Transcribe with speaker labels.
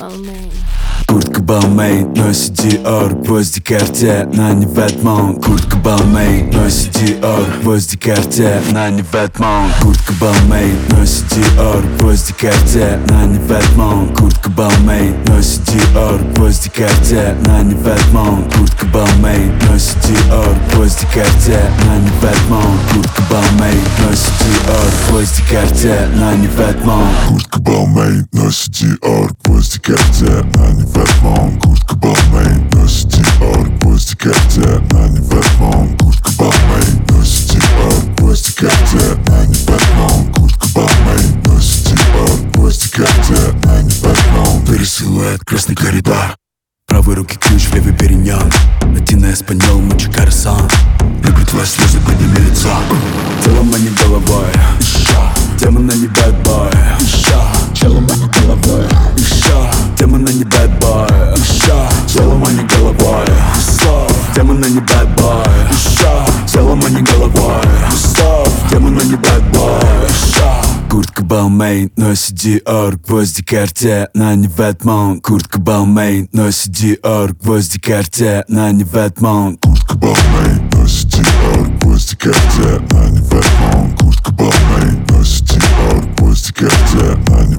Speaker 1: Balmain.
Speaker 2: Куртка Balmain носит Dior, гвозди Cartier, на не Ведмон. Куртка Balmain носит Dior, гвозди Cartier, на не Ведмон. Куртка Balmain носит Dior, гвозди Cartier, на не Ведмон. Куртка Balmain носит Dior, гвозди Cartier, на не Ведмон. Куртка Balmain носит Dior, гвозди Cartier, на не Ведмон. Куртка Balmain носит Dior, гвозди Cartier, на не Ведмон.
Speaker 3: Куртка Balmain носит Dior, гвозди Cartier, на не Ведмон. Куртка Balmain носит Dior, гвозди Cartier, на не Ведмон. Куртка Balmain носит Dior, гвозди Cartier, на не Ведмон. Куртка Balmain носит Dior, гвозди Cartier, на не Ведмон.
Speaker 2: Пересилуэт, красный коридор, правой руки ключ, в левый периньон. Латино, эспаньол, мочи карсан. Люблю твои слезы, подними лицо. Телом, а не головой. Демона не bad boy. Телом, а не головой. Демона не bad boy. Телом, а не головой. Демона не bad boy. Телом, а не головой. Демона не bad boy. Куртка Balmain носит Dior, гвозди Cartier, на не Ведмон. Куртка Balmain носит Dior, гвозди Cartier, на не Ведмон.
Speaker 3: Куртка Balmain носит Dior, гвозди Cartier, на не Ведмон. Куртка Balmain носит Dior, гвозди Cartier, на не